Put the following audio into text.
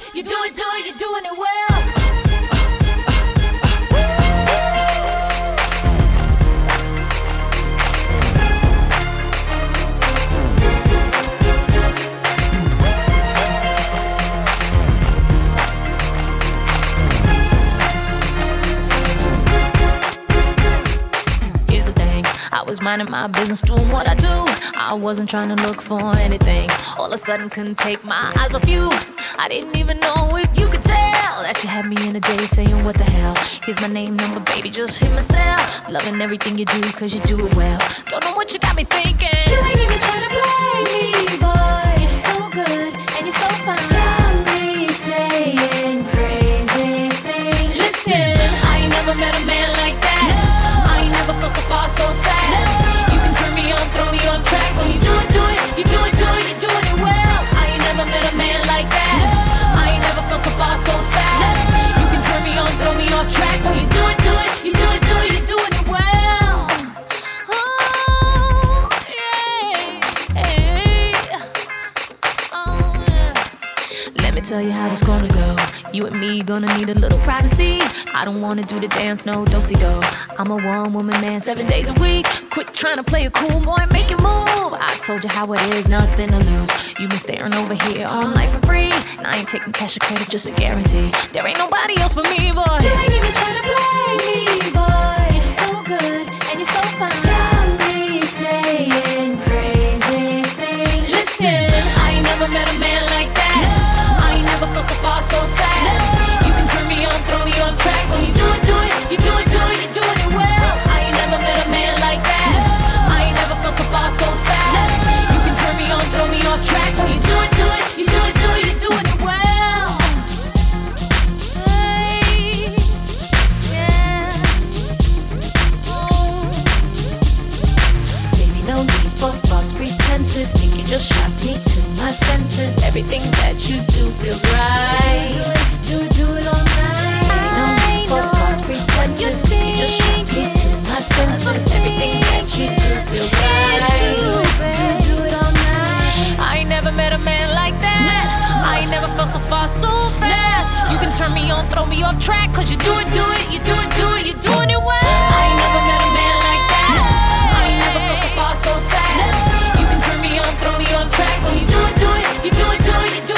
you do it, you're doing it well. I was minding my business, doing what I do. I wasn't trying to look for anything. All of a sudden, couldn't take my eyes off you. I didn't even know if you could tell that you had me in a day saying, what the hell? Here's my name, number, baby, just hit my cell. Loving everything you do, cause you do it well. Don't know what you got me thinking. You ain't even trying to play me, boy. You're so good and you're so fine. Got me saying crazy things. Listen, I ain't never met a man like that. No. I ain't never felt so far, so fast. No. You can turn me on, throw me off track. When you do it, you do it, you're doing it well. I ain't never met a man like that. No. I ain't never felt so far, so fast. No. You can turn me on, throw me off track. When you do it, you do it, you're doing it well. Oh, yeah, oh, yeah. Let me tell you how it's gonna go. You and me gonna need a little privacy. I don't wanna do the dance, no do-si-do. I'm a one-woman man, 7 days a week. Quit trying to play a cool boy, make it move. I told you how it is, nothing to lose. You been staring over here all night for free. And I ain't taking cash or credit, just a guarantee. There ain't nobody else but me, boy. You ain't even trying to play me, boy. You're so good and you're so fine. Got me saying crazy things. Listen, I ain't never met a man like that. No. I ain't never felt so far, so fast. No. You can turn me on, throw me off track. When you do it, you do it, you're doing it well. I ain't never met a man like that. No. I ain't never felt so far, so fast. No. You can turn me on, throw me off track. When you do it, you do it, you're doing it well. Hey, yeah. Oh. Baby, no need for false pretenses. Think you just shocked me to my senses. Everything that you do feels right. Do it all night. Baby, no need for false pretenses. Think you just shocked me to my senses. Everything that you do feels right. Do it all night. I ain't never met a man like that. I ain't never felt so far, so fast. You can turn me on, throw me off track. Cause you do it, you're doing it well. I ain't never met a man like that. I ain't never felt so far, so fast. You can turn me on, throw me off track. When you do it, you're doing it